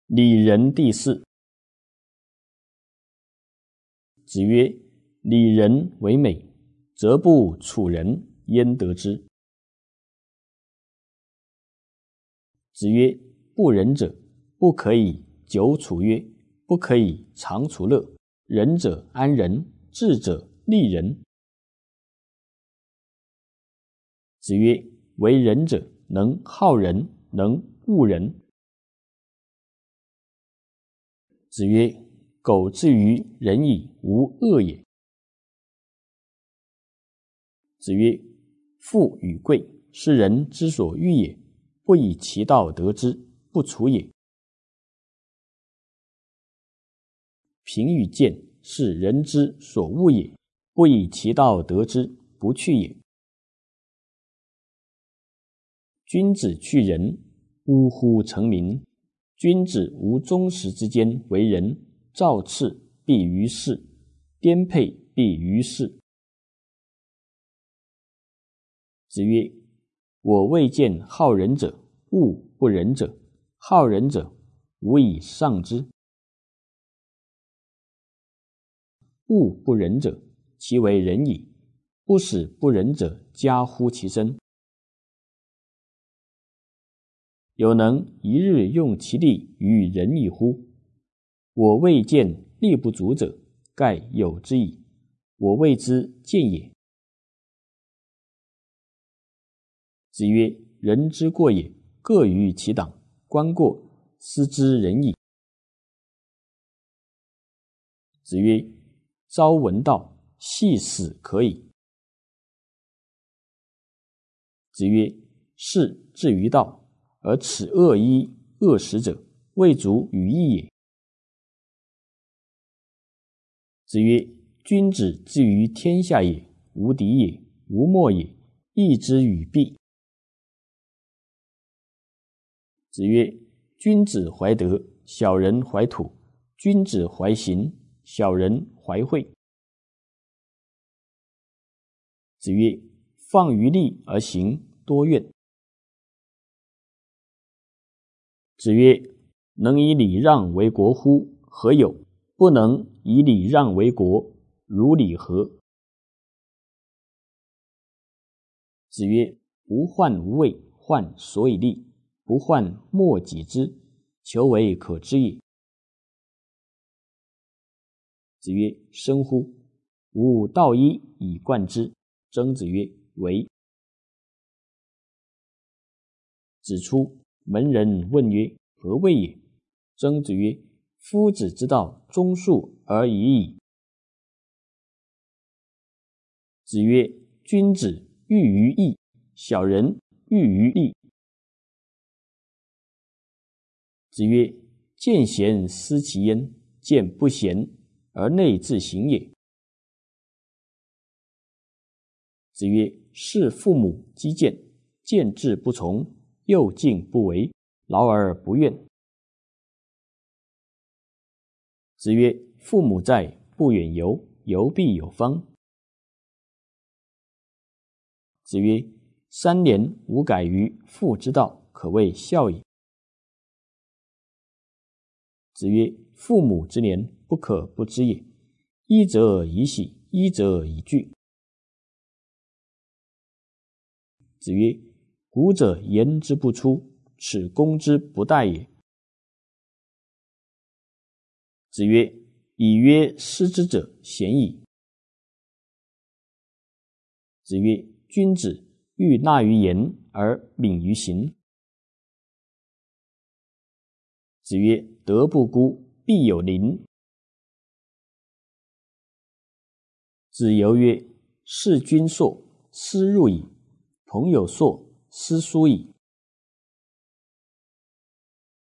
礼仁第四。子曰：礼仁为美，则不处人焉得之？子曰：不仁者，不可以久处乐，不可以长处乐。仁者安仁，智者利人。子曰：为仁者，能好人，能恶人。子曰：苟至于仁矣，无恶也。子曰：富与贵，是人之所欲也，不以其道得之，不处也。贫与贱，是人之所恶也，不以其道得之，不去也。君子去仁，呜呼！成名。君子无忠实之间为仁，造次必于世，颠沛必于世。子曰：我未见好仁者，恶不仁者。好仁者，无以上之；恶不仁者，其为仁矣，不使不仁者加乎其身。有能一日用其力于仁矣乎？我未见力不足者，盖有之矣。我谓之见也。子曰：人之过也，各于其党，观过，斯之仁矣。子曰：朝闻道，夕死可矣。子曰：士至于道，而耻恶衣恶食者，未足与义也。子曰：君子之于天下也，无敌也，无莫也，义之与弊。子曰：君子怀德，小人怀土；君子怀行，小人怀惠。子曰：放于利而行多怨。子曰：能以礼让为国乎？何有？不能以礼让为国，如礼何？子曰：无患无畏，患所以立；不患莫己之，求为可知也。子曰：深乎！吾道一以贯之。曾子曰：为。子出，门人问曰：何谓也？曾子曰：夫子之道，忠恕而已矣。子曰：君子喻于义，小人喻于利。子曰：见贤思齐焉，见不贤而内自省也。子曰：事父母积谏，见志不从，又敬不为，劳而不怨。子曰：父母在，不远游，游必有方。子曰：3年无改于父之道，可谓孝也。子曰：父母之年，不可不知也。一则以喜，一则以惧。子曰：古者言之不出，此公之不待也。子曰：以曰失之者贤矣。子曰：君子欲纳于言而敏于行。子曰：德不孤，必有邻。子游曰：事君硕，斯入矣；朋友硕，斯疏矣。